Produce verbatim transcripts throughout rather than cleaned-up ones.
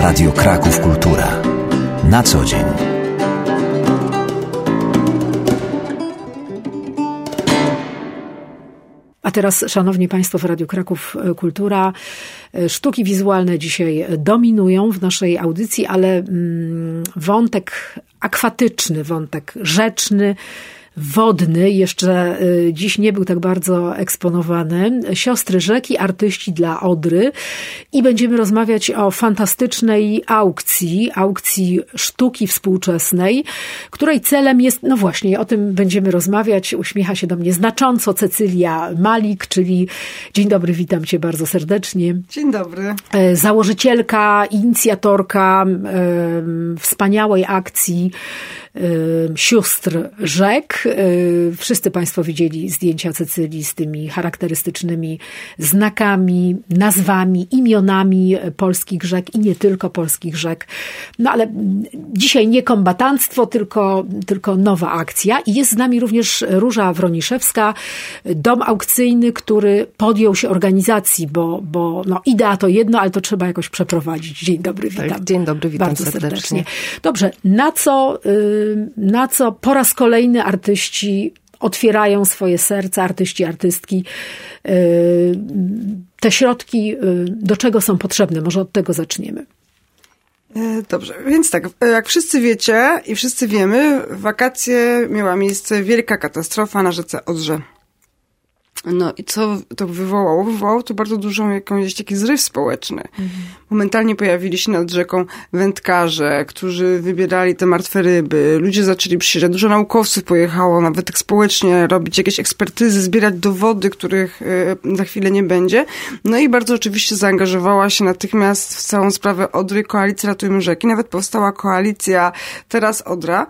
Radio Kraków Kultura. Na co dzień. A teraz, szanowni państwo, w Radiu Kraków Kultura, sztuki wizualne dzisiaj dominują w naszej audycji, ale wątek akwatyczny, wątek rzeczny, wodny jeszcze dziś nie był tak bardzo eksponowany. Siostry rzeki, artyści dla Odry. I będziemy rozmawiać o fantastycznej aukcji, aukcji sztuki współczesnej, której celem jest, no właśnie, o tym będziemy rozmawiać. Uśmiecha się do mnie znacząco Cecylia Malik, czyli dzień dobry, witam cię bardzo serdecznie. Dzień dobry. Założycielka, inicjatorka e, wspaniałej akcji Sióstr Rzek. Wszyscy państwo widzieli zdjęcia Cecylii z tymi charakterystycznymi znakami, nazwami, imionami polskich rzek i nie tylko polskich rzek. No ale dzisiaj nie kombatanstwo, tylko, tylko nowa akcja. I jest z nami również Róża Wroniszewska, dom aukcyjny, który podjął się organizacji, bo, bo no, idea to jedno, ale to trzeba jakoś przeprowadzić. Dzień dobry, witam. Tak, dzień dobry, witam bardzo serdecznie. serdecznie. Dobrze, na co... na co po raz kolejny artyści otwierają swoje serca, artyści, artystki. Te środki do czego są potrzebne? Może od tego zaczniemy. Dobrze, więc tak, jak wszyscy wiecie i wszyscy wiemy, w wakacje miała miejsce wielka katastrofa na rzece Odrze. No i co to wywołało? Wywołało to bardzo dużą jakąś taki zryw społeczny. Mhm. Momentalnie pojawili się nad rzeką wędkarze, którzy wybierali te martwe ryby. Ludzie zaczęli przyjeżdżać. Dużo naukowców pojechało nawet tak społecznie robić jakieś ekspertyzy, zbierać dowody, których y, za chwilę nie będzie. No i bardzo oczywiście zaangażowała się natychmiast w całą sprawę Odry koalicja Ratujmy Rzeki. Nawet powstała koalicja Teraz Odra.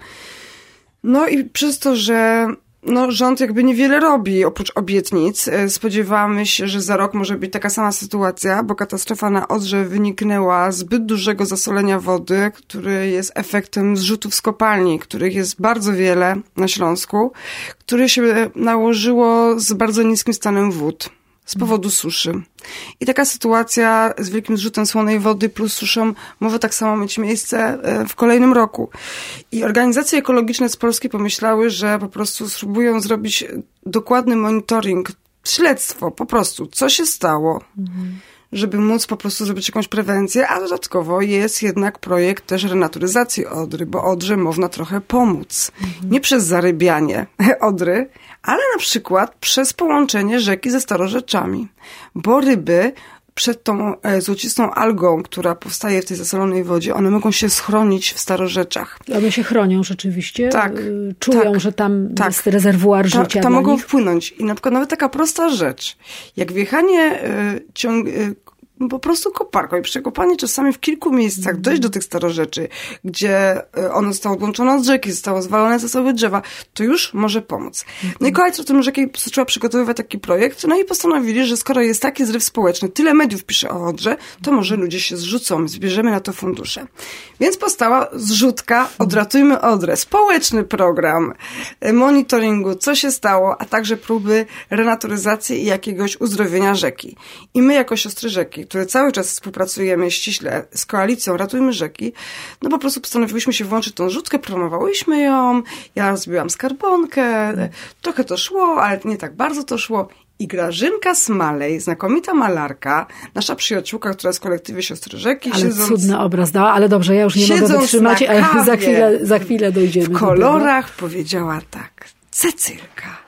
No i przez to, że No, rząd jakby niewiele robi, oprócz obietnic. Spodziewamy się, że za rok może być taka sama sytuacja, bo katastrofa na Odrze wyniknęła z zbyt dużego zasolenia wody, który jest efektem zrzutów z kopalni, których jest bardzo wiele na Śląsku, które się nałożyło z bardzo niskim stanem wód z powodu suszy. I taka sytuacja z wielkim zrzutem słonej wody plus suszą może tak samo mieć miejsce w kolejnym roku. I organizacje ekologiczne z Polski pomyślały, że po prostu spróbują zrobić dokładny monitoring, śledztwo po prostu, co się stało, mhm. żeby móc po prostu zrobić jakąś prewencję, a dodatkowo jest jednak projekt też renaturyzacji Odry, bo Odrze można trochę pomóc. Mhm. Nie przez zarybianie Odry, ale na przykład przez połączenie rzeki ze starorzeczami. Bo ryby przed tą złocistą algą, która powstaje w tej zasolonej wodzie, one mogą się schronić w starorzeczach. One się chronią rzeczywiście? Tak. Czują, tak, że tam tak. jest rezerwuar ta, życia Tam dla mogą nich? wpłynąć. I na przykład nawet taka prosta rzecz, jak wjechanie y, ciąg... Y, po prostu koparką i przekopanie czasami w kilku miejscach, mm. dojść do tych starorzeczy, gdzie ono zostało odłączone od rzeki, zostało zwalone ze sobie drzewa, to już może pomóc. Mm. No i koalicja Ratujmy Rzeki zaczęła przygotowywać taki projekt, no i postanowili, że skoro jest taki zryw społeczny, tyle mediów pisze o Odrze, to może ludzie się zrzucą, zbierzemy na to fundusze. Więc powstała zrzutka Odratujmy Odrę. Społeczny program monitoringu, co się stało, a także próby renaturyzacji i jakiegoś uzdrowienia rzeki. I my jako Siostry Rzeki, które cały czas współpracujemy ściśle z koalicją Ratujmy Rzeki, no po prostu postanowiłyśmy się włączyć w tą rzutkę, promowałyśmy ją, ja zrobiłam skarbonkę, trochę to szło, ale nie tak bardzo to szło. I Grażynka Smalej, znakomita malarka, nasza przyjaciółka, która jest w kolektywie Siostry Rzeki. Ale siedząc, cudny obraz dała, ale dobrze, ja już nie mogę wytrzymać, ale za chwilę, za chwilę dojdziemy. W kolorach powiedziała tak: Cecylka,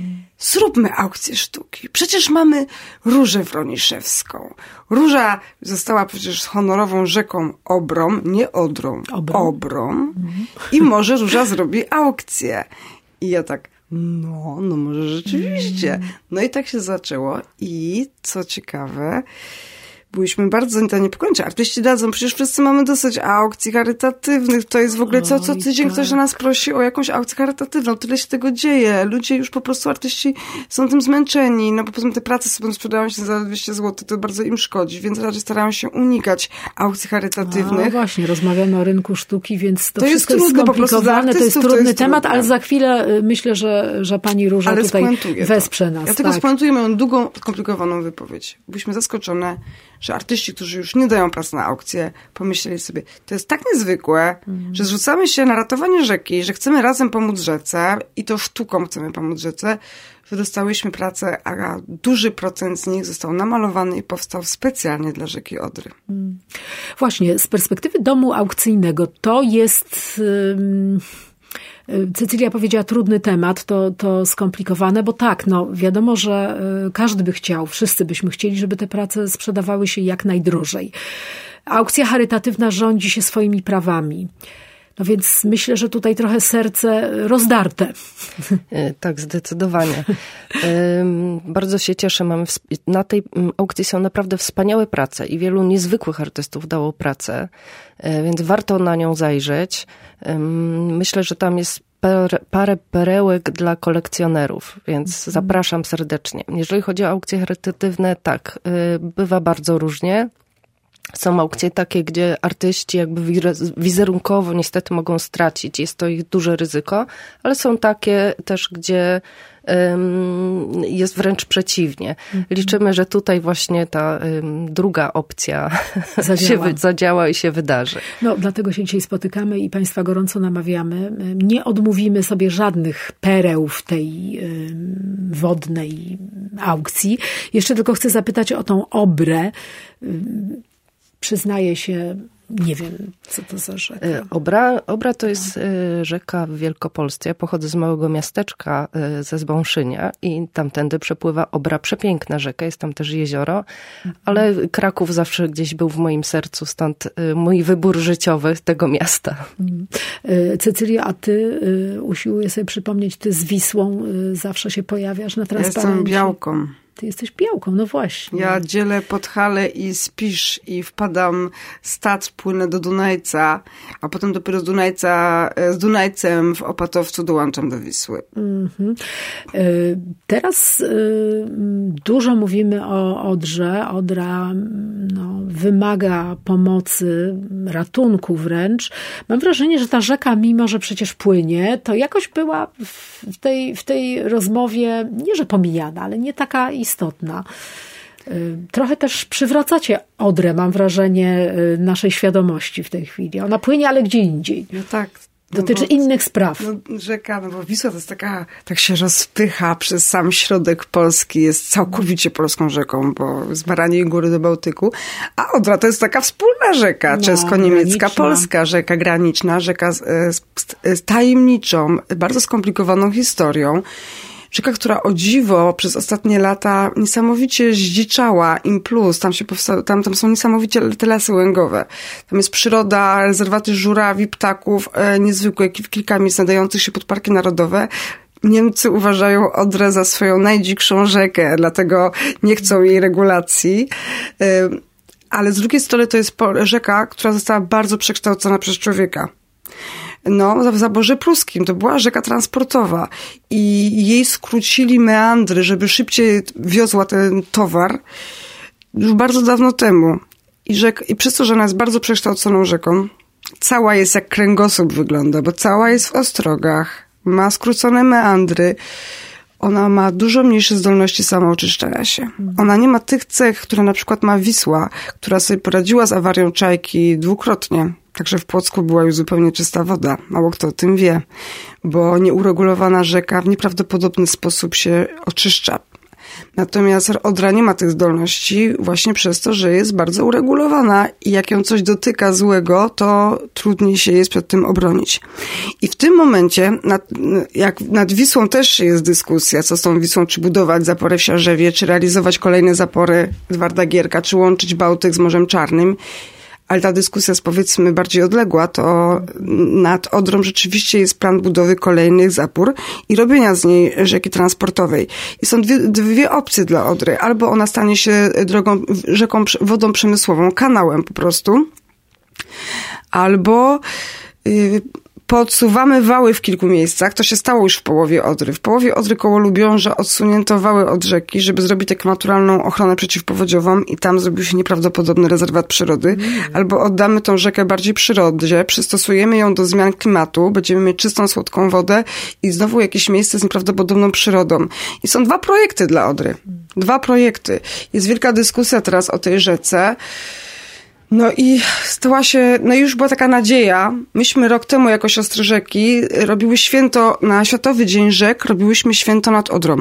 zróbmy aukcję sztuki. Przecież mamy Różę Wroniszewską. Róża została przecież honorową rzeką Obrą, nie Odrą, Obrą. Obrą. Mhm. I może Róża zrobi aukcję. I ja tak, no, no może rzeczywiście. No i tak się zaczęło. I co ciekawe, byliśmy bardzo zaniepokojeni. Artyści dadzą, przecież wszyscy mamy dosyć aukcji charytatywnych. To jest w ogóle co, co tydzień Oj, tak. ktoś nas prosi o jakąś aukcję charytatywną. Tyle się tego dzieje. Ludzie już po prostu, artyści są tym zmęczeni. No bo poza tym te prace sobie sprzedają się za dwieście złotych, to bardzo im szkodzi, więc raczej starają się unikać aukcji charytatywnych. No właśnie, rozmawiamy o rynku sztuki, więc to, to wszystko jest, trudne, jest skomplikowane, to jest trudny to jest temat, trudne. ale za chwilę myślę, że, że pani Róża ale tutaj wesprze nas. Ja tylko tak. spuentuję moją długą, skomplikowaną wypowiedź. Byliśmy zaskoczone, że artyści, którzy już nie dają pracy na aukcję, pomyśleli sobie, to jest tak niezwykłe, mm. że zrzucamy się na ratowanie rzeki, że chcemy razem pomóc rzece i to sztuką chcemy pomóc rzece, że dostałyśmy pracę, a duży procent z nich został namalowany i powstał specjalnie dla rzeki Odry. Mm. Właśnie, z perspektywy domu aukcyjnego to jest... Ym... Cecylia powiedziała trudny temat, to, to skomplikowane, bo tak, no wiadomo, że każdy by chciał, wszyscy byśmy chcieli, żeby te prace sprzedawały się jak najdrożej. Aukcja charytatywna rządzi się swoimi prawami. No więc myślę, że tutaj trochę serce rozdarte. Tak, zdecydowanie. Bardzo się cieszę. Mamy na tej aukcji są naprawdę wspaniałe prace i wielu niezwykłych artystów dało pracę, więc warto na nią zajrzeć. Myślę, że tam jest parę perełek dla kolekcjonerów, więc zapraszam serdecznie. Jeżeli chodzi o aukcje charytatywne, tak, bywa bardzo różnie. Są aukcje takie, gdzie artyści jakby wizerunkowo niestety mogą stracić. Jest to ich duże ryzyko, ale są takie też, gdzie um, jest wręcz przeciwnie. Mhm. Liczymy, że tutaj właśnie ta um, druga opcja zadziała. się zadziała i się wydarzy. No, dlatego się dzisiaj spotykamy i Państwa gorąco namawiamy. Nie odmówimy sobie żadnych pereł w tej um, wodnej aukcji. Jeszcze tylko chcę zapytać o tą Obrę. Um, Przyznaję się, nie wiem, co to za rzeka. Obra, Obra to jest rzeka w Wielkopolsce. Ja pochodzę z małego miasteczka ze Zbąszynia i tamtędy przepływa Obra. Przepiękna rzeka, jest tam też jezioro, ale Kraków zawsze gdzieś był w moim sercu, stąd mój wybór życiowy tego miasta. Cecylia, a ty, usiłuję sobie przypomnieć, ty z Wisłą zawsze się pojawiasz na transparencie. Ja jestem Białką. Ty jesteś Białką, no właśnie. Ja dzielę Podhale i Spisz i wpadam z Tatr, płynę do Dunajca, a potem dopiero z Dunajca, z Dunajcem w Opatowcu dołączam do Wisły. Mm-hmm. Teraz dużo mówimy o Odrze. Odra no, wymaga pomocy, ratunku wręcz. Mam wrażenie, że ta rzeka, mimo że przecież płynie, to jakoś była w tej, w tej rozmowie, nie że pomijana, ale nie taka istotna. Trochę też przywracacie Odrę, mam wrażenie, naszej świadomości w tej chwili. Ona płynie, ale gdzie indziej. No tak. Dotyczy no bo, innych spraw. No, rzeka, no bo Wisła to jest taka, tak się rozpycha przez sam środek Polski, jest całkowicie polską rzeką, bo z Baraniej Góry do Bałtyku, a Odra to jest taka wspólna rzeka, no, czesko-niemiecka, polska rzeka graniczna, rzeka z, z, z tajemniczą, bardzo skomplikowaną historią. Rzeka, która o dziwo przez ostatnie lata niesamowicie zdziczała, im plus, tam się powsta- tam, tam są niesamowicie te lasy łęgowe. Tam jest przyroda, rezerwaty żurawi, ptaków, e, niezwykłe, kilka miejsc nadających się pod parki narodowe. Niemcy uważają Odrę za swoją najdzikszą rzekę, dlatego nie chcą jej regulacji. E, ale z drugiej strony to jest rzeka, która została bardzo przekształcona przez człowieka. No, w zaborze pruskim. To była rzeka transportowa i jej skrócili meandry, żeby szybciej wiozła ten towar już bardzo dawno temu. I, rzek, i przez to, że ona jest bardzo przekształconą rzeką, cała jest jak kręgosłup wygląda, bo cała jest w ostrogach, ma skrócone meandry, ona ma dużo mniejsze zdolności samooczyszczania się. Ona nie ma tych cech, które na przykład ma Wisła, która sobie poradziła z awarią Czajki dwukrotnie. Także w Płocku była już zupełnie czysta woda. Mało kto o tym wie, bo nieuregulowana rzeka w nieprawdopodobny sposób się oczyszcza. Natomiast Odra nie ma tych zdolności właśnie przez to, że jest bardzo uregulowana i jak ją coś dotyka złego, to trudniej się jest przed tym obronić. I w tym momencie, nad, jak nad Wisłą też jest dyskusja, co z tą Wisłą, czy budować zaporę w Siarzewie, czy realizować kolejne zapory Edwarda Gierka, czy łączyć Bałtyk z Morzem Czarnym. Ale ta dyskusja jest powiedzmy bardziej odległa, to nad Odrą rzeczywiście jest plan budowy kolejnych zapór i robienia z niej rzeki transportowej. I są dwie, dwie opcje dla Odry. Albo ona stanie się drogą, rzeką, wodą przemysłową, kanałem po prostu, albo yy, Podsuwamy wały w kilku miejscach. To się stało już w połowie Odry. W połowie Odry koło Lubiąża odsunięto wały od rzeki, żeby zrobić taką naturalną ochronę przeciwpowodziową i tam zrobił się nieprawdopodobny rezerwat przyrody. Mm. Albo oddamy tą rzekę bardziej przyrodzie, przystosujemy ją do zmian klimatu, będziemy mieć czystą, słodką wodę i znowu jakieś miejsce z nieprawdopodobną przyrodą. I są dwa projekty dla Odry. Dwa projekty. Jest wielka dyskusja teraz o tej rzece. No i stała się, no i już była taka nadzieja. Myśmy rok temu jako Siostry Rzeki robiły święto na Światowy Dzień Rzek, robiłyśmy święto nad Odrą.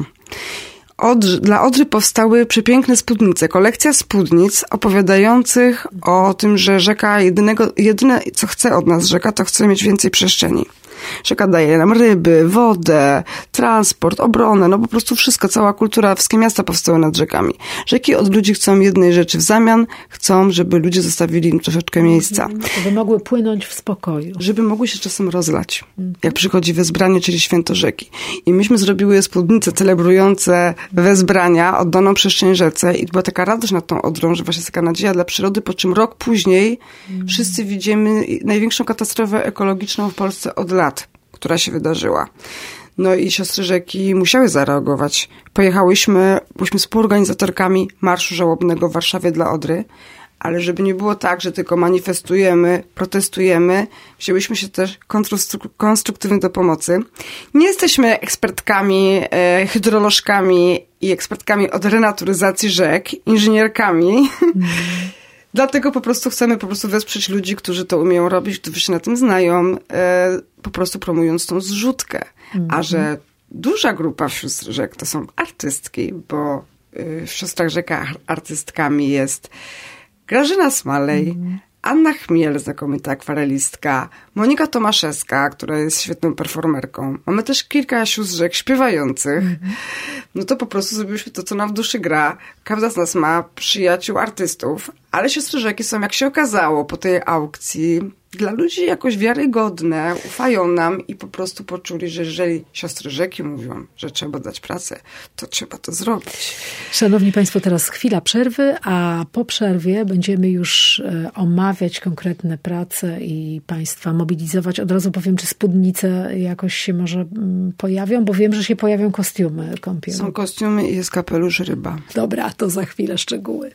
Odr, dla Odry powstały przepiękne spódnice, kolekcja spódnic opowiadających o tym, że rzeka jedynego, jedyne co chce od nas rzeka, to chce mieć więcej przestrzeni. Rzeka daje nam ryby, wodę, transport, obronę, no po prostu wszystko, cała kultura, wszystkie miasta powstały nad rzekami. Rzeki od ludzi chcą jednej rzeczy w zamian, chcą, żeby ludzie zostawili im troszeczkę miejsca. Żeby mogły płynąć w spokoju. Żeby mogły się czasem rozlać, jak przychodzi wezbranie, czyli święto rzeki. I myśmy zrobiły spódnice celebrujące wezbrania, oddaną przestrzeń rzece i była taka radość nad tą Odrą, że właśnie jest taka nadzieja dla przyrody, po czym rok później mm. wszyscy widzimy największą katastrofę ekologiczną w Polsce od lat, która się wydarzyła. No i Siostry Rzeki musiały zareagować. Pojechałyśmy, byliśmy współorganizatorkami Marszu Żałobnego w Warszawie dla Odry, ale żeby nie było tak, że tylko manifestujemy, protestujemy, wzięłyśmy się też konstruktywnie do pomocy. Nie jesteśmy ekspertkami, e, hydrolożkami i ekspertkami od renaturyzacji rzek, inżynierkami. Mm. Dlatego po prostu chcemy po prostu wesprzeć ludzi, którzy to umieją robić, którzy się na tym znają, e, po prostu promując tą zrzutkę. Mm. A że duża grupa Sióstr Rzek to są artystki, bo y, w Siostrach Rzekach artystkami jest Grażyna Smalej, mm. Anna Chmiel, znakomita akwarelistka, Monika Tomaszewska, która jest świetną performerką. Mamy też kilka sióstr Rzek śpiewających. Mm. No to po prostu zrobiliśmy to, co nam w duszy gra. Każda z nas ma przyjaciół artystów, ale Siostry Rzeki są, jak się okazało, po tej aukcji dla ludzi jakoś wiarygodne, ufają nam i po prostu poczuli, że jeżeli Siostry Rzeki mówią, że trzeba dać pracę, to trzeba to zrobić. Szanowni Państwo, teraz chwila przerwy, a po przerwie będziemy już omawiać konkretne prace i Państwa mobilizować. Od razu powiem, czy spódnice jakoś się może pojawią, bo wiem, że się pojawią kostiumy kąpielne. Są kostiumy i jest kapelusz ryba. Dobra, to za chwilę szczegóły.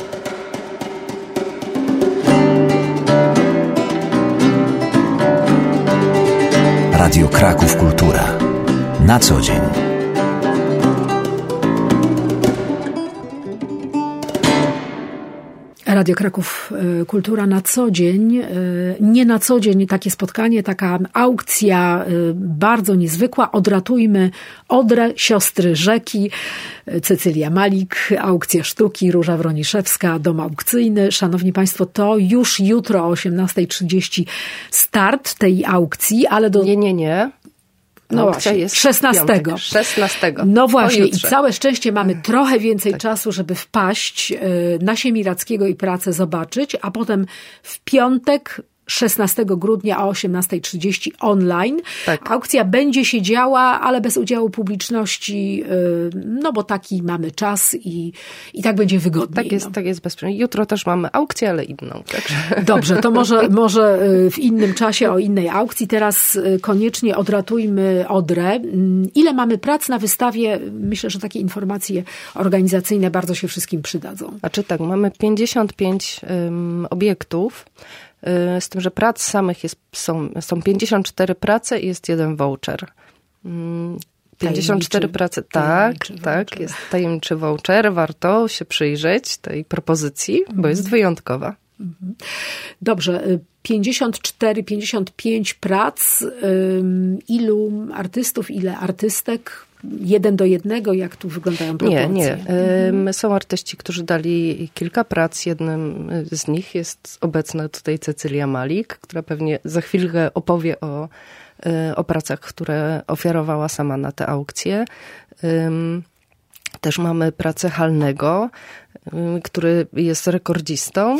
Radio Kraków Kultura. Na co dzień. Radio Kraków Kultura na co dzień. Nie na co dzień takie spotkanie, taka aukcja bardzo niezwykła. Odratujmy Odrę, Siostry Rzeki. Cecylia Malik, aukcja sztuki, Róża Wroniszewska, dom aukcyjny. Szanowni Państwo, to już jutro o osiemnasta trzydzieści start tej aukcji, ale do... Nie, nie, nie. No właśnie, jest szesnastego. szesnastego. No właśnie i całe szczęście mamy trochę więcej tak. czasu, żeby wpaść na Siemirackiego i pracę zobaczyć, a potem w piątek szesnastego grudnia o osiemnasta trzydzieści online. Tak. Aukcja będzie się działa, ale bez udziału publiczności, no bo taki mamy czas i, i tak będzie wygodniej. Tak jest, no. tak jest bezpiecznie. Jutro też mamy aukcję, ale inną. Także. Dobrze, to może, może w innym czasie o innej aukcji. Teraz koniecznie odratujmy Odrę. Ile mamy prac na wystawie? Myślę, że takie informacje organizacyjne bardzo się wszystkim przydadzą. Znaczy tak, mamy pięćdziesiąt pięć um, obiektów. Z tym, że prac samych jest, są, są pięćdziesiąt cztery prace i jest jeden voucher. pięćdziesiąt cztery prace, tak, tak, voucher. Jest tajemniczy voucher. Warto się przyjrzeć tej propozycji, bo jest wyjątkowa. Dobrze, pięćdziesiąt cztery, pięćdziesiąt pięć prac. Ilu artystów, ile artystek? Jeden do jednego, jak tu wyglądają proporcje? Nie, nie. Są artyści, którzy dali kilka prac. Jednym z nich jest obecna tutaj Cecylia Malik, która pewnie za chwilkę opowie o, o pracach, które ofiarowała sama na tę aukcję. Też mamy pracę Halnego. który jest rekordzistą.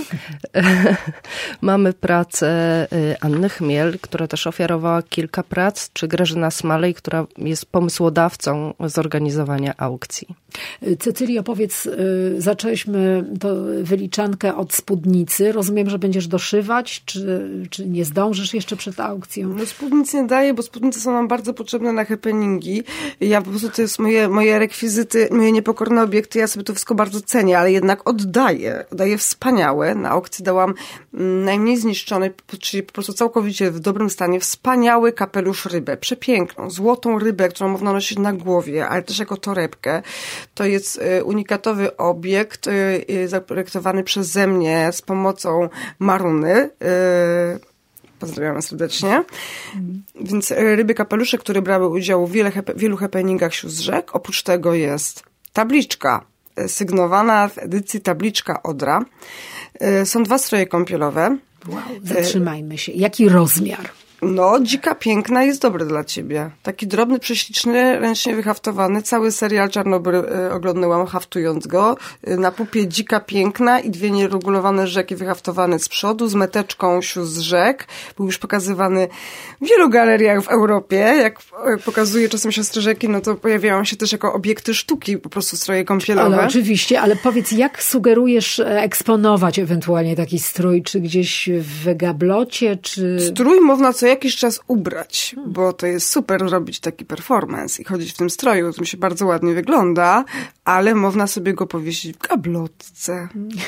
Mamy pracę Anny Chmiel, która też ofiarowała kilka prac, czy Grażyna Smalej, która jest pomysłodawcą zorganizowania aukcji. Cecylia, powiedz, zaczęliśmy to wyliczankę od spódnicy. Rozumiem, że będziesz doszywać, czy, czy nie zdążysz jeszcze przed aukcją? No spódnic nie daję, bo spódnice są nam bardzo potrzebne na happeningi. Ja po prostu to jest moje, moje rekwizyty, moje niepokorne obiekty, ja sobie to wszystko bardzo cenię, ale jednak oddaję. Oddaję wspaniałe. Na aukcji dałam najmniej zniszczony, czyli po prostu całkowicie w dobrym stanie, wspaniały kapelusz rybę. Przepiękną, złotą rybę, którą można nosić na głowie, ale też jako torebkę. To jest unikatowy obiekt zaprojektowany przeze mnie z pomocą Maruny. Pozdrawiamy serdecznie. Mm. Więc ryby kapelusze, które brały udział w wiele, wielu happeningach sióstr rzek. Oprócz tego jest tabliczka sygnowana w edycji Tabliczka Odra. Są dwa stroje kąpielowe. Wow, zatrzymajmy się. Jaki rozmiar? No, Dzika Piękna jest dobre dla ciebie. Taki drobny, prześliczny, ręcznie wyhaftowany. Cały serial Czarnobyl y, oglądałam haftując go. Y, na pupie Dzika Piękna i dwie nieregulowane rzeki wyhaftowane z przodu z meteczką sióstr rzek. Był już pokazywany w wielu galeriach w Europie. Jak y, pokazuje czasem siostry rzeki, no to pojawiają się też jako obiekty sztuki, po prostu stroje kąpielowe. Ale oczywiście, ale powiedz, jak sugerujesz eksponować ewentualnie taki strój? Czy gdzieś w gablocie, czy... Strój można co jakiś czas ubrać, bo to jest super robić taki performance i chodzić w tym stroju, to mi się bardzo ładnie wygląda, ale można sobie go powiesić w gablotce.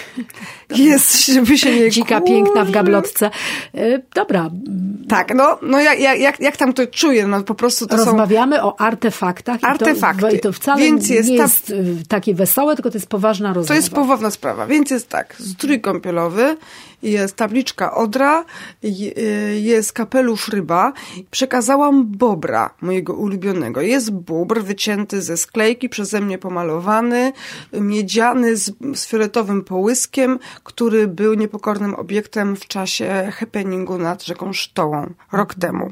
Jest, żeby się nie Dzika kurzy. Piękna w gablotce. Dobra. Tak, no, no jak, jak, jak tam to czuję, no po prostu to Rozmawiamy są... o artefaktach. Artefakty. I to, i to wcale Więc jest nie ta... jest takie wesołe, tylko to jest poważna rozmowa. To jest poważna sprawa. Więc jest tak, strój kąpielowy, jest tabliczka Odra, jest kapelusz ryba. Przekazałam bobra, mojego ulubionego. Jest bóbr wycięty ze sklejki, przeze mnie pomalowany, miedziany z, z fioletowym połyskiem, który był niepokornym obiektem w czasie happeningu nad rzeką Sztołą rok temu.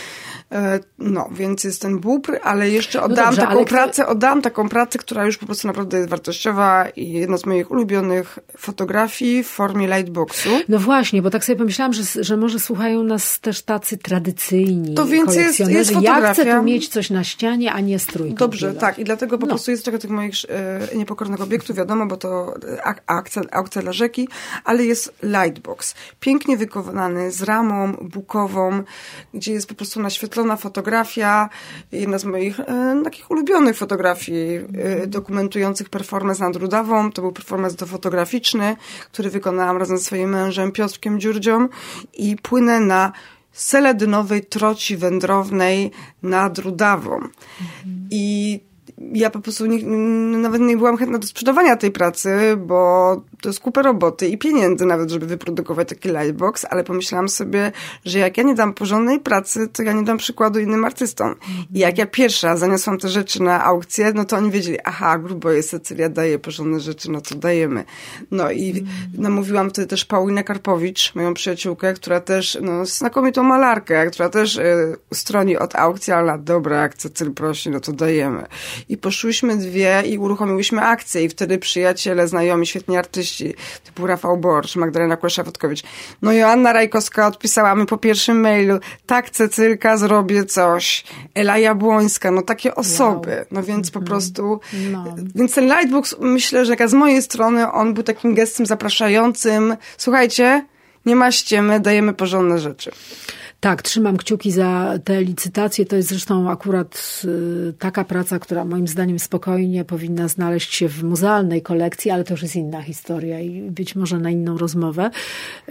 No, więc jest ten bóbr, ale jeszcze oddam no dobrze, taką pracę, kto... oddam taką pracę, która już po prostu naprawdę jest wartościowa i jedna z moich ulubionych fotografii w formie lightboxu. No właśnie, bo tak sobie pomyślałam, że, że może słuchają nas też tacy tradycyjni to więc jest, jest fotografia. Ja chcę tu mieć coś na ścianie, a nie strój. Dobrze, tak. I dlatego po no. prostu jest trochę tych moich e, niepokornych obiektów, wiadomo, bo to aukcja, aukcja dla rzeki, ale jest lightbox. Pięknie wykonany, z ramą bukową, gdzie jest po prostu naświetlona fotografia, jedna z moich e, takich ulubionych fotografii e, dokumentujących performance nad Rudawą. To był performance dofotograficzny, który wykonałam razem ze swoim mężem Piotrkiem Dziurdzią i płynę na seledynowej troci wędrownej nad Rudawą. Mhm. I ja po prostu nie, nawet nie byłam chętna do sprzedawania tej pracy, bo to jest kupę roboty i pieniędzy nawet, żeby wyprodukować taki lightbox, ale pomyślałam sobie, że jak ja nie dam porządnej pracy, to ja nie dam przykładu innym artystom. I jak ja pierwsza zaniosłam te rzeczy na aukcję, no to oni wiedzieli, aha, grubo jest, Cecylia daje porządne rzeczy, no to dajemy. No i mm. namówiłam wtedy też Paulinę Karpowicz, moją przyjaciółkę, która też, no, znakomitą malarkę, która też y, stroni od aukcji, ale dobra, jak Cecyl prosi, no to dajemy. I poszłyśmy dwie i uruchomiłyśmy akcję i wtedy przyjaciele, znajomi, świetni artyści, typu Rafał Borcz, Magdalena Kłesza-Wodkowicz. No Joanna Rajkowska odpisała mi po pierwszym mailu, tak Cecylka, zrobię coś. Ela Jabłońska, no takie osoby. Wow. No więc po prostu... No. Więc ten lightbox, myślę, że jak z mojej strony on był takim gestem zapraszającym. Słuchajcie, nie ma ściemy, dajemy porządne rzeczy. Tak, trzymam kciuki za te licytacje. To jest zresztą akurat y, taka praca, która moim zdaniem spokojnie powinna znaleźć się w muzealnej kolekcji, ale to już jest inna historia i być może na inną rozmowę. Y,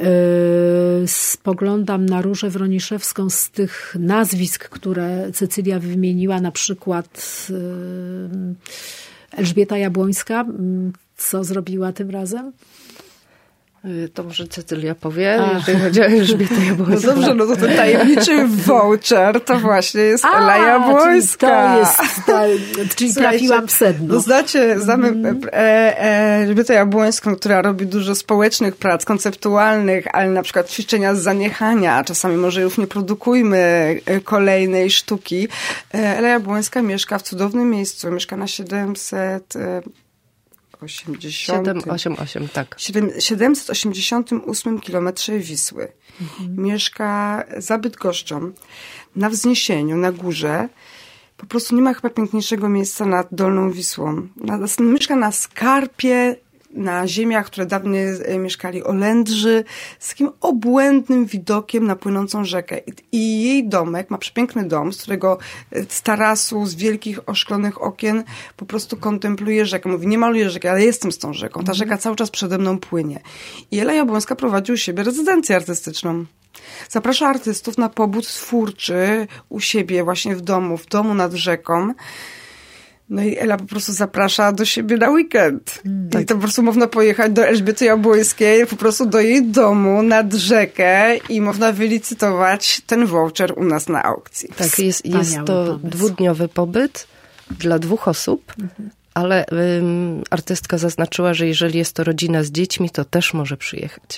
spoglądam na Różę Wroniszewską z tych nazwisk, które Cecylia wymieniła, na przykład y, Elżbieta Jabłońska. Co zrobiła tym razem? To może Cecylia powie, A. jeżeli chodzi o Elżbietę Jabłońską. No dobrze, no to ten tajemniczy voucher to właśnie jest A, Ela Jabłońska. Czyli to jest, ta, czyli trafiłam w sedno. No znacie, znamy mm. e, e, Elżbietę Jabłońską, która robi dużo społecznych prac, konceptualnych, ale na przykład ćwiczenia z zaniechania, czasami może już nie produkujmy kolejnej sztuki. Ela Jabłońska mieszka w cudownym miejscu, mieszka na siedemset... osiemdziesiątym siedem osiem osiem, tak. siedemset osiemdziesiątym ósmym kilometrze Wisły. Mhm. Mieszka za Bydgoszczą, na wzniesieniu, na górze. Po prostu nie ma chyba piękniejszego miejsca nad Dolną Wisłą. Na, mieszka na skarpie, na ziemiach, które dawniej mieszkali Olędrzy, z takim obłędnym widokiem na płynącą rzekę. I, I jej domek ma przepiękny dom, z którego z tarasu, z wielkich oszklonych okien po prostu kontempluje rzekę. Mówi, nie maluję rzeki, ale jestem z tą rzeką. Ta rzeka cały czas przede mną płynie. I Ela Jabłońska prowadzi u siebie rezydencję artystyczną. Zaprasza artystów na pobót twórczy u siebie właśnie w domu, w domu nad rzeką. No i Ela po prostu zaprasza do siebie na weekend. Mm, tak. I to po prostu można pojechać do Elżbiety Jabłońskiej, po prostu do jej domu nad rzekę i można wylicytować ten voucher u nas na aukcji. Tak, jest, jest to pomysł. Dwudniowy pobyt dla dwóch osób, mhm. ale ym, artystka zaznaczyła, że jeżeli jest to rodzina z dziećmi, to też może przyjechać.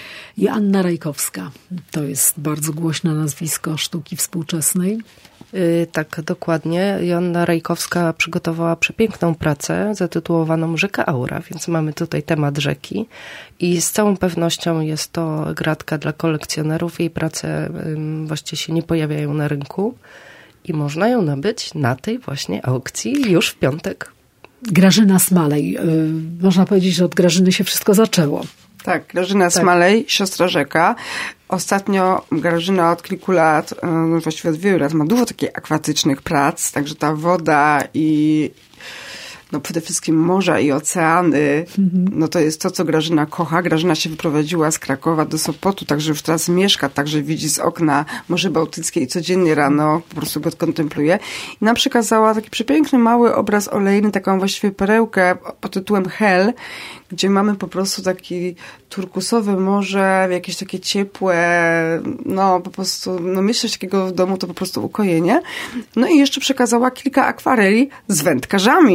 Joanna Rajkowska. To jest bardzo głośne nazwisko sztuki współczesnej. Yy, tak, dokładnie. Joanna Rajkowska przygotowała przepiękną pracę zatytułowaną Rzeka Aura, więc mamy tutaj temat rzeki i z całą pewnością jest to gratka dla kolekcjonerów. Jej prace yy, właściwie się nie pojawiają na rynku i można ją nabyć na tej właśnie aukcji już w piątek. Grażyna Smalej. Yy, można powiedzieć, że od Grażyny się wszystko zaczęło. Tak, Grażyna tak. Smalej, siostra rzeka. Ostatnio Grażyna od kilku lat, no właściwie od wielu lat, ma dużo takich akwatycznych prac, także ta woda i no przede wszystkim morza i oceany, no to jest to, co Grażyna kocha. Grażyna się wyprowadziła z Krakowa do Sopotu, także już teraz mieszka, także widzi z okna Morze Bałtyckie i codziennie rano po prostu go kontempluje. I nam przekazała taki przepiękny, mały obraz olejny, taką właściwie perełkę pod tytułem Hel, gdzie mamy po prostu taki turkusowe morze, jakieś takie ciepłe, no po prostu, no mieć coś takiego w domu to po prostu ukojenie. No i jeszcze przekazała kilka akwareli z wędkarzami.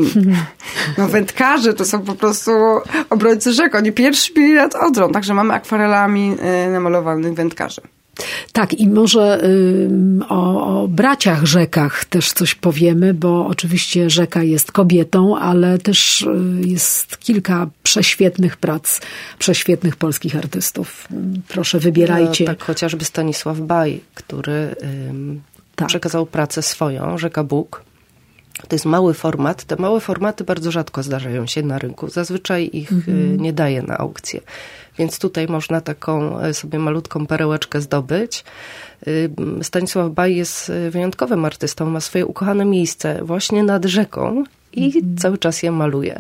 No wędkarze to są po prostu obrońcy rzek, oni pierwsi byli nad Odrą, także mamy akwarelami namalowanych wędkarzy. Tak, i może y, o, o braciach rzekach też coś powiemy, bo oczywiście rzeka jest kobietą, ale też y, jest kilka prześwietnych prac, prześwietnych polskich artystów. Proszę, wybierajcie. No, tak, chociażby Stanisław Baj, który y, tak. przekazał pracę swoją, Rzeka Bóg. To jest mały format. Te małe formaty bardzo rzadko zdarzają się na rynku. Zazwyczaj ich mm-hmm. nie daje na aukcję. Więc tutaj można taką sobie malutką perełeczkę zdobyć. Stanisław Baj jest wyjątkowym artystą. Ma swoje ukochane miejsce właśnie nad rzeką i mm-hmm. cały czas je maluje.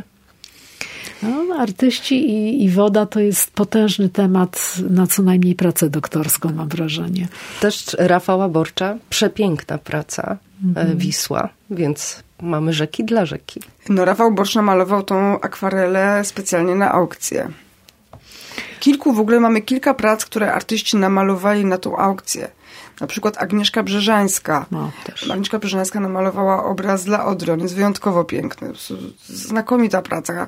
No, artyści i, i woda to jest potężny temat na co najmniej pracę doktorską, mam wrażenie. Też Rafała Borcza, przepiękna praca, mm-hmm. Wisła, więc mamy rzeki dla rzeki. No, Rafał Borcz namalował tą akwarelę specjalnie na aukcję. Kilku, w ogóle mamy kilka prac, które artyści namalowali na tą aukcję. Na przykład Agnieszka Brzeżańska. No, też. Agnieszka Brzeżańska namalowała obraz dla Odry. On jest wyjątkowo piękny. Znakomita praca.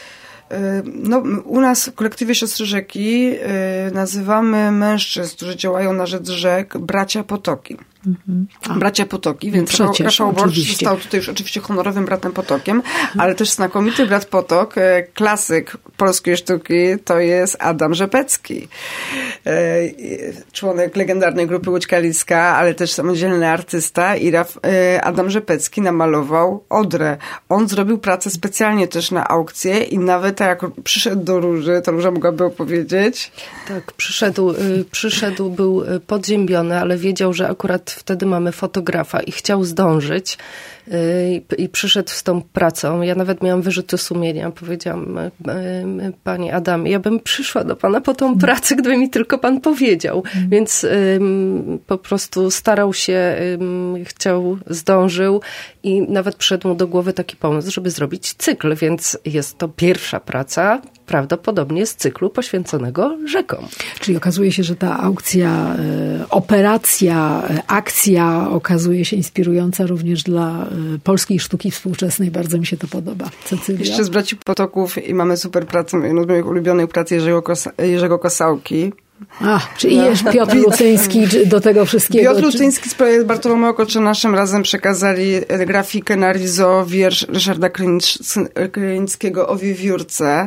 No, u nas w kolektywie Siostry Rzeki nazywamy mężczyzn, którzy działają na rzecz rzek, bracia Potoki. Mhm. Bracia Potoki, więc Przecież, Rafał Borcz został tutaj już oczywiście honorowym bratem Potokiem, mhm. ale też znakomity brat Potok, klasyk polskiej sztuki, to jest Adam Rzepecki. Członek legendarnej grupy Łódź Kaliska, ale też samodzielny artysta i Adam Rzepecki namalował Odrę. On zrobił pracę specjalnie też na aukcję i nawet jak przyszedł do Róży, to Róża mogłaby opowiedzieć. Tak, przyszedł, przyszedł, był podziębiony, ale wiedział, że akurat wtedy mamy fotografa i chciał zdążyć i, i przyszedł z tą pracą. Ja nawet miałam wyrzuty sumienia. Powiedziałam, panie Adam, ja bym przyszła do pana po tą pracę, gdyby mi tylko pan powiedział. Mm. Więc um, po prostu starał się, um, chciał, zdążył i nawet przyszedł mu do głowy taki pomysł, żeby zrobić cykl. Więc jest to pierwsza praca, prawdopodobnie z cyklu poświęconego rzekom. Czyli okazuje się, że ta aukcja, e, operacja, e, akcja okazuje się inspirująca również dla e, polskiej sztuki współczesnej. Bardzo mi się to podoba. Cecylia? Jeszcze z braci Potoków i mamy super pracę, jedną z moich ulubionych prac Jerzego, Kosa, Jerzego Kosałki. A, czyli no. Piotr Lucyński do tego wszystkiego. Piotr Lucyński z projektu Bartolomeo Koczynaszem razem przekazali grafikę na rizo, wiersz Ryszarda Krynickiego o wiewiórce.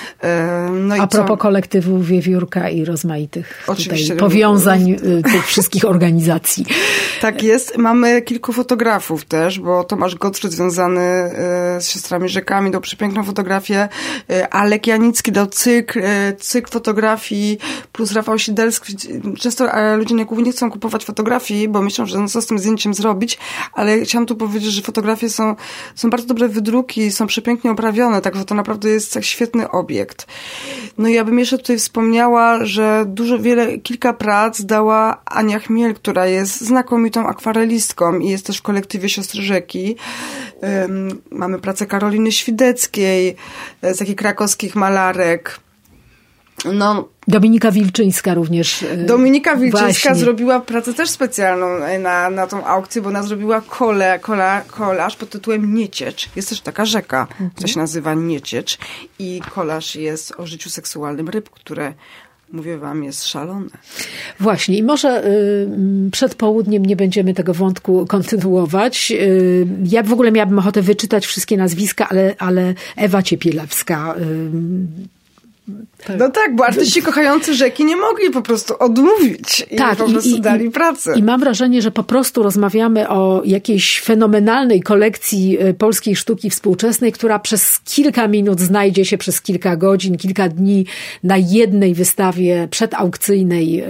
No A propos co? kolektywu Wiewiórka i rozmaitych Oczywiście, tutaj powiązań tych wszystkich organizacji. Tak jest. Mamy kilku fotografów też, bo Tomasz Gottfried związany z siostrami Rzekami dał przepiękną fotografię. Alek Janicki dał cykl, cykl fotografii, plus Rafał Sidelski. Często ludzie nie chcą kupować fotografii, bo myślą, że no co z tym zdjęciem zrobić, ale chciałam tu powiedzieć, że fotografie są, są bardzo dobre wydruki, są przepięknie oprawione, także to naprawdę jest tak świetny obiekt. No i ja bym jeszcze tutaj wspomniała, że dużo, wiele, kilka prac dała Ania Chmiel, która jest znakomitą akwarelistką i jest też w kolektywie Siostry Rzeki. Um, mamy pracę Karoliny Śwideckiej, z takich krakowskich malarek. No, Dominika Wilczyńska również. Dominika Wilczyńska właśnie. zrobiła pracę też specjalną na, na tą aukcję, bo ona zrobiła kole, kola, kolaż pod tytułem Nieciecz. Jest też taka rzeka, która mhm. się nazywa Nieciecz i kolaż jest o życiu seksualnym ryb, które, mówię wam, jest szalone. Właśnie i może y, przed południem nie będziemy tego wątku kontynuować. Y, ja w ogóle miałabym ochotę wyczytać wszystkie nazwiska, ale, ale Ewa Ciepielewska... Y, Tak. No tak, bo artyści kochający rzeki nie mogli po prostu odmówić i tak, po prostu i, dali i, pracę. I mam wrażenie, że po prostu rozmawiamy o jakiejś fenomenalnej kolekcji polskiej sztuki współczesnej, która przez kilka minut znajdzie się przez kilka godzin, kilka dni na jednej wystawie przedaukcyjnej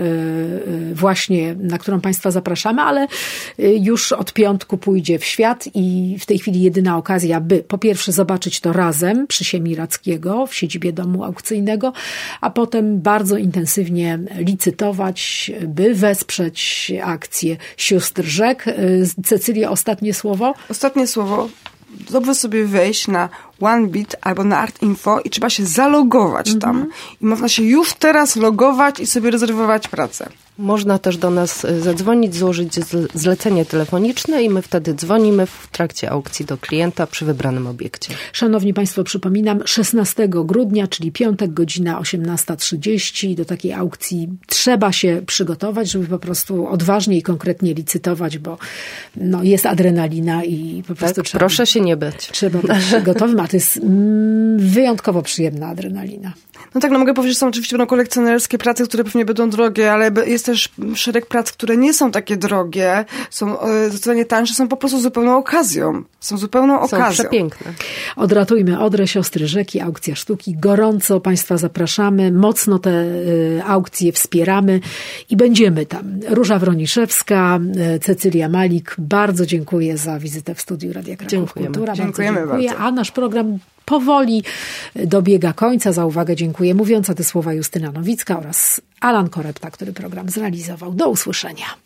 właśnie, na którą Państwa zapraszamy, ale już od piątku pójdzie w świat i w tej chwili jedyna okazja, by po pierwsze zobaczyć to razem przy Siemi Rackiego w siedzibie domu aukcyjnego, a potem bardzo intensywnie licytować, by wesprzeć akcję Sióstr Rzek. Cecylia, ostatnie słowo? Ostatnie słowo. Dobrze sobie wejść na OneBeat albo na Art Info i trzeba się zalogować mm-hmm. tam. I można się już teraz logować i sobie rezerwować pracę. Można też do nas zadzwonić, złożyć zlecenie telefoniczne i my wtedy dzwonimy w trakcie aukcji do klienta przy wybranym obiekcie. Szanowni Państwo, przypominam, szesnastego grudnia, czyli piątek, godzina osiemnasta trzydzieści. Do takiej aukcji trzeba się przygotować, żeby po prostu odważnie i konkretnie licytować, bo no, jest adrenalina i po prostu tak, trzeba... proszę się nie bać. Trzeba być gotowym, a to jest mm, wyjątkowo przyjemna adrenalina. No tak, no mogę powiedzieć, że są oczywiście będą kolekcjonerskie prace, które pewnie będą drogie, ale jest też szereg prac, które nie są takie drogie, są zdecydowanie tańsze, są po prostu zupełną okazją. Są zupełną okazją. Są przepiękne. Odratujmy Odrę, Siostry Rzeki, aukcja sztuki. Gorąco Państwa zapraszamy, mocno te y, aukcje wspieramy i będziemy tam. Róża Wroniszewska, y, Cecylia Malik, bardzo dziękuję za wizytę w studiu Radia Kraków Dziękujemy. Kultura. Dziękujemy bardzo dziękuję. bardzo. A nasz program powoli dobiega końca. Za uwagę dziękuję. Mówiąca te słowa Justyna Nowicka oraz Alan Korepta, który program zrealizował. Do usłyszenia.